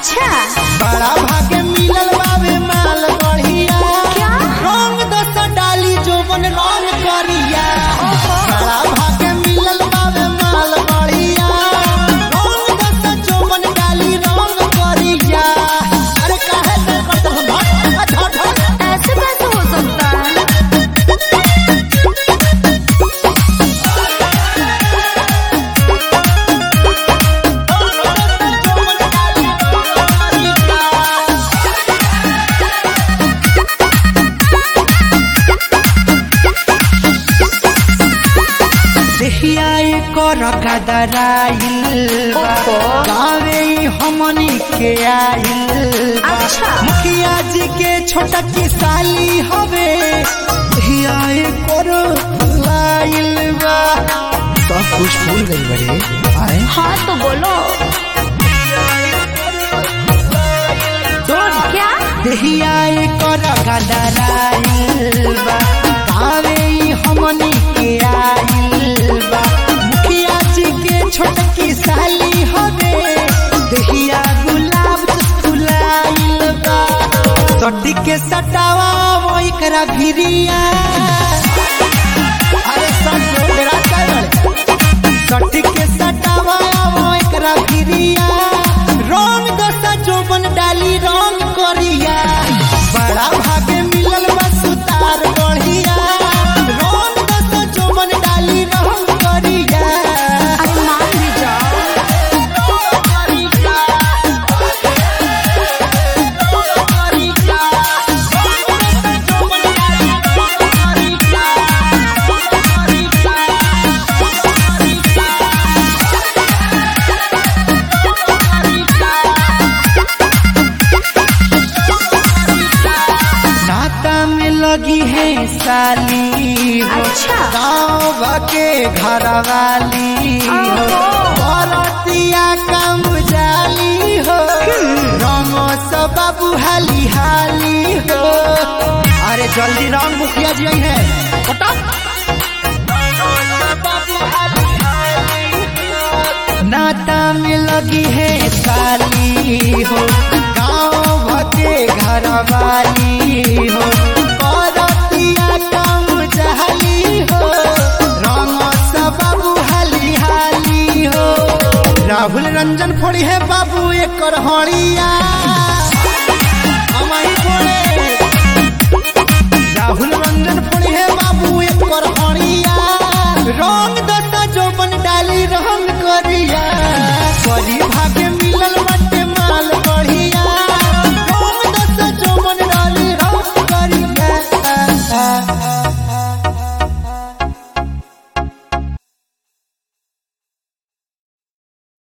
अच्छा बड़ा भागे मिलल बावे माल बढ़िया। क्या? रंग दस डाली जोवन रंग करिया। बड़ा भागे मिलल बावे माल बढ़िया। रंग दस जोवन डाली रंग करिया। अरे काहे से करत हम ऐसे कैसे हो सकता है? कदराइल गावे हमनी के आइल। अच्छा। मुखिया जी के छोटा की साली हवे करो लाइल बा। सब कुछ भूल गई बड़े आए। हाँ तो बोलो क्या? देहिया कर गदराइल बा गावे हमनी के आइल बा। मुखिया जी के छोटकी साली हवे देहिया गुलाब फुलाइल बा। सटी के सटावा वो एकरा भिरिया। अरे संजोगरा कर सटी के सटावा वो एकरा भिरिया। रंग दसा जोबन डाली रंग करिया। बड़ा भागे मिलल बा सुतार बढ़िया। रंग दसा जोबन डाली रंग करिया। अरे मान भी जाओ। नाता में लगी है साली हो। अच्छा। गाँव के घर वाली हो। बरतिया कम जाली हो। रंगो सब बाबू हाली हाली हो। अरे जल्दी रंग मुखिया जी आई है। नाता में लगी है साली हो। गाँव के घर वाली हो। बरतिया कम जहली हो। रंग सब बाबू हाली हाली हो। राहुल रंजन फोड़ी है बाबू एक हड़िया।